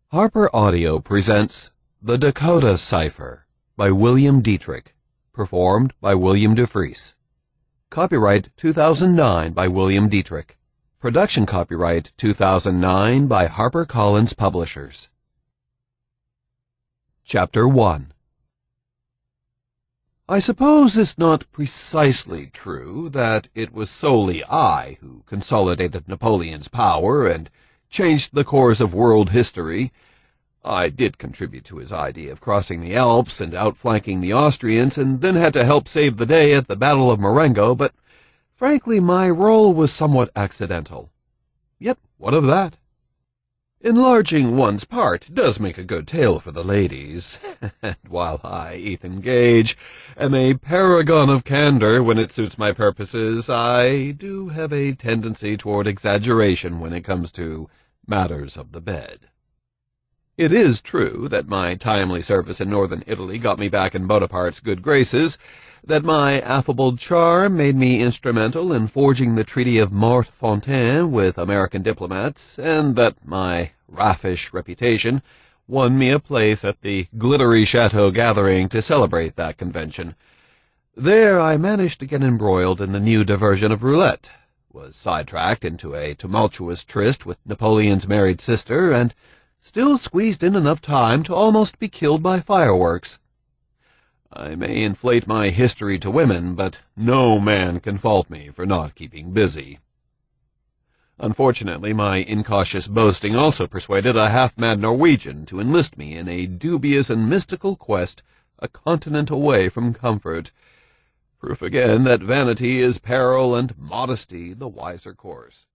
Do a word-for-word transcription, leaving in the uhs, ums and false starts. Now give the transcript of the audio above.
Harper Audio presents The Dakota Cipher by William Dietrich, performed by William DeFries. Copyright two thousand nine by William Dietrich. Production copyright two thousand nine by HarperCollins Publishers. Chapter one. I suppose it's not precisely true that it was solely I who consolidated Napoleon's power and changed the course of world history. I did contribute to his idea of crossing the Alps and outflanking the Austrians, and then had to help save the day at the Battle of Marengo, but frankly my role was somewhat accidental. Yet what of that? Enlarging one's part does make a good tale for the ladies, and while I, Ethan Gage, am a paragon of candor when it suits my purposes, I do have a tendency toward exaggeration when it comes to matters of the bed. It is true that my timely service in northern Italy got me back in Bonaparte's good graces, that my affable charm made me instrumental in forging the Treaty of Martefontein with American diplomats, and that my raffish reputation won me a place at the glittery chateau gathering to celebrate that convention. There I managed to get embroiled in the new diversion of roulette, was sidetracked into a tumultuous tryst with Napoleon's married sister, and still squeezed in enough time to almost be killed by fireworks. I may inflate my history to women, but no man can fault me for not keeping busy. Unfortunately, my incautious boasting also persuaded a half-mad Norwegian to enlist me in a dubious and mystical quest a continent away from comfort. Proof again that vanity is peril and modesty the wiser course.